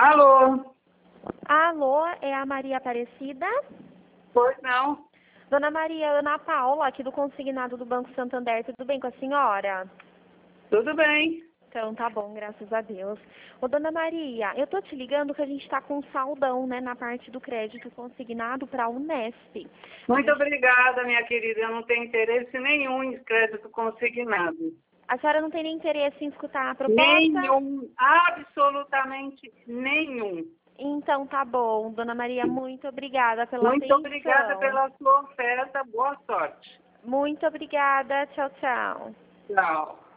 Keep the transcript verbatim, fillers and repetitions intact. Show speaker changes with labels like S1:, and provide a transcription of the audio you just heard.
S1: Alô?
S2: Alô, é a Maria Aparecida?
S1: Pois não.
S2: Dona Maria, Ana Paula, aqui do consignado do Banco Santander, tudo bem com a senhora?
S1: Tudo bem.
S2: Então tá bom, graças a Deus. Ô, Dona Maria, eu tô te ligando que a gente tá com um saldão, né, na parte do crédito consignado para a Unesp.
S1: Muito
S2: gente...
S1: obrigada, minha querida. Eu não tenho interesse nenhum em crédito consignado.
S2: A senhora não tem nem interesse em escutar a proposta?
S1: Nenhum. Absolutamente nenhum.
S2: Então tá bom, Dona Maria, muito obrigada pela
S1: Muito
S2: atenção.
S1: obrigada pela sua oferta. Boa sorte.
S2: Muito obrigada, tchau, tchau.
S1: Tchau.